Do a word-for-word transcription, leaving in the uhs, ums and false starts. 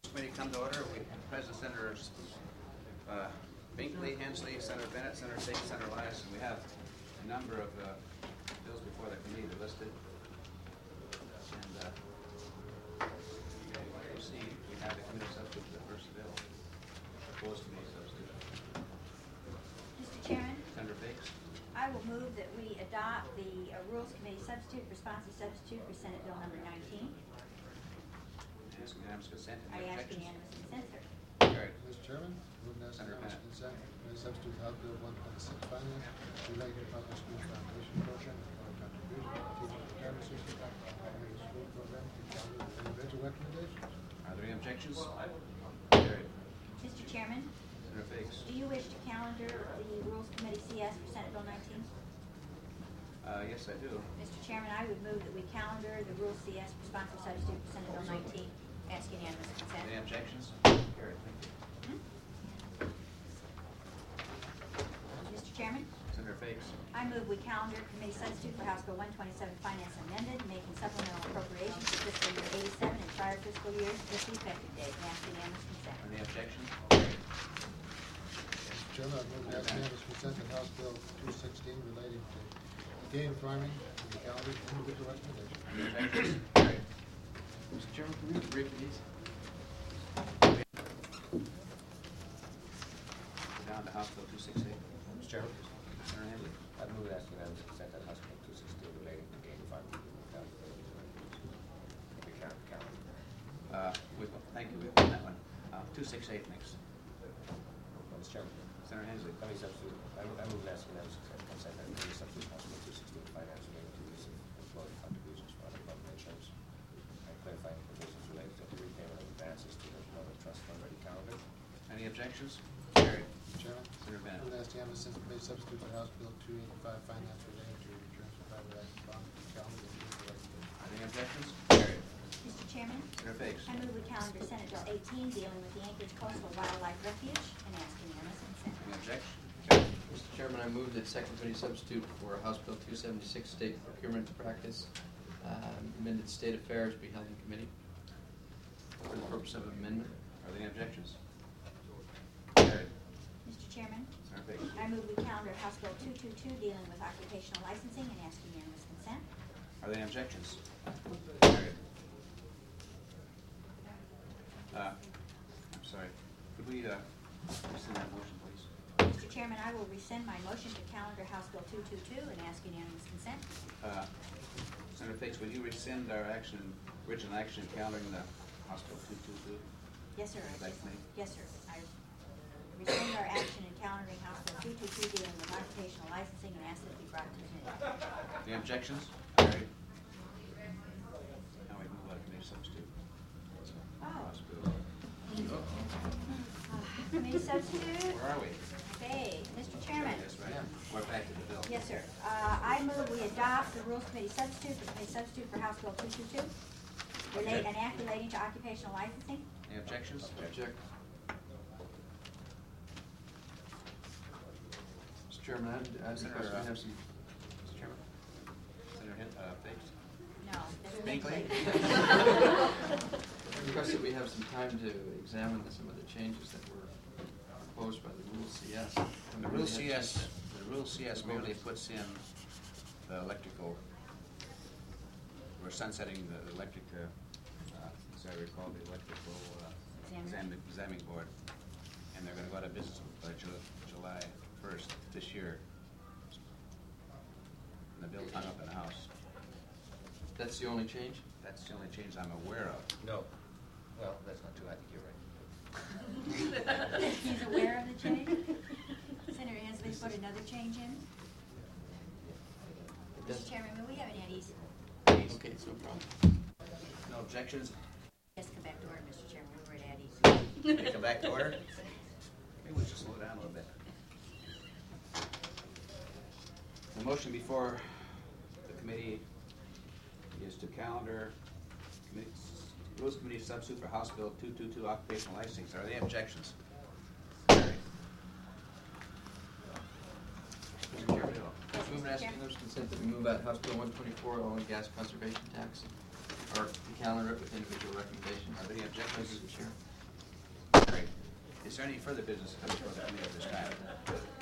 Committee come to order. We present Senators uh, Binkley, Hensley, Senator Bennett, Senator Singh, Senator Elias, and we have a number of uh, bills before the committee that are listed. And uh, we'll proceed. We have the committee substitute for the first bill. Proposed committee substitute. Mister Chairman, Senator Biggs. I will move that we adopt the uh, Rules Committee substitute, responsive substitute for Senate Bill number nineteen. Ask unanimous consent. I Any ask objections? unanimous consent, sir. Carried. Mister Chairman, move to ask Senator unanimous Bennett. consent. Committee substitute House Bill one twenty-six finance relating to public school foundation program and contribution to teaching retirement system and school program to calendar with individual recommendations. Are there any objections? Carried. Mister Chairman, Senator Biggs. do you wish to calendar the Rules Committee C S for Senate Bill nineteen? Uh, yes, I do. Mister Chairman, I would move that we calendar the Rules C S responsive substitute for Senate Bill nineteen. Ask unanimous consent. Any objections? Carried. Thank you. Hmm? Mister Chairman, Senator Biggs. I move we calendar committee substitute for House Bill one twenty-seven Finance Amended, making supplemental appropriations for fiscal year eighty-seven and prior fiscal years with the effective date. Ask unanimous consent. Any objections? Mister Chairman, I move to ask unanimous consent to House Bill two sixteen relating to game farming and the calendar with individual recommendations. Any objections? Carried. Mister Chairman, can we read these? Down to House Bill two sixty-eight. Mister Chairman, Senator Hensley. I move to ask unanimous consent that House Bill two sixteen relating to game farming. The calendar. Uh, we've, thank you, we've done that one. Uh, two sixty-eight next. Mister Chairman, Senator Hensley. committee substitute, I move I move to ask unanimous consent that committee substitute House Bill two sixteen finance relating to use of employee contributions for unemployment insurance and clarifying provisions related to the repayment of advances to the Public Trust Fund Ready calendar. Any objections? Carried. Mister Chairman, Senator Bennett. move to ask unanimous consent to committee substitute for House Bill two eighty-five finance relating to returns for private active bond to calendar with individual recommendations. Are there any objections? Carried. Mister Chairman, Senator Biggs. I move we calendar Senate Bill eighteen dealing with the Anchorage Coastal Wildlife Refuge and ask unanimous consent. Any objection? Carried. Mister Chairman, I move that second committee substitute for House Bill two seventy-six State Procurement Practice um, amended state affairs be held in committee for the purpose of amendment. Are there any objections? Carried. Mister Chairman, Senator Biggs. I move we calendar House Bill two twenty-two dealing with occupational licensing and ask unanimous consent. Are there any objections? Carried. Uh, I'm sorry. Could we uh, rescind that motion, please? Mister Chairman, I will rescind my motion to calendar House Bill two twenty-two and ask unanimous consent. Uh, Senator Biggs, will you rescind our action, original action calendaring the House Bill two twenty-two? Yes, sir. Back to me. Yes, sir. I rescind our action in calendaring House Bill two twenty-two dealing with occupational licensing and ask that it be brought to committee. Any objections? Carried. Now we move on to committee substitute. Oh. House Bill. Committee substitute? Where are we? Okay, Mister Chairman. Yes, right. We're back to the bill. Yes, sir. Uh, I move we adopt the Rules Committee substitute for committee substitute for House Bill two twenty-two. Relate, an act relating to occupational licensing. Any objections? Object. Mister Chairman, I'd, I'd Senator, request we uh, have some. Mister Chairman. Senator Hen- uh, Biggs. No. that's Binkley? I request that we have some time to examine some of the changes that were proposed by the Rule C S. The Rule C S, the Rule C S merely puts in the electrical, we're sunsetting the electric, uh, uh, as I recall, the electrical uh, Examiner. exam- examining board. And they're gonna go out of business by Ju- July first this year. And the bill's hung up in the House. That's the only change? That's the only change I'm aware of. No. Well, that's not true. I think you're right. He's aware of the change? Senator Hensley put another change in? Mister Chairman, may we have an Eddie's? Okay, it's no problem. No objections? Yes, come back to order, Mister Chairman. We're at Eddie's. Can you come back to order? Maybe we should slow down a little bit. The motion before the committee is to calendar committee, Rules Committee substitute for House Bill two twenty-two occupational licensing. Are there any objections? Carried. Mister Chairman, Yes, move and Mister ask Chairman. unanimous consent that we move out House Bill one twenty-four, oil and gas conservation tax, or to calendar it with individual recommendations. Are there any objections? Mister Chair. there any further business coming before the committee at this time?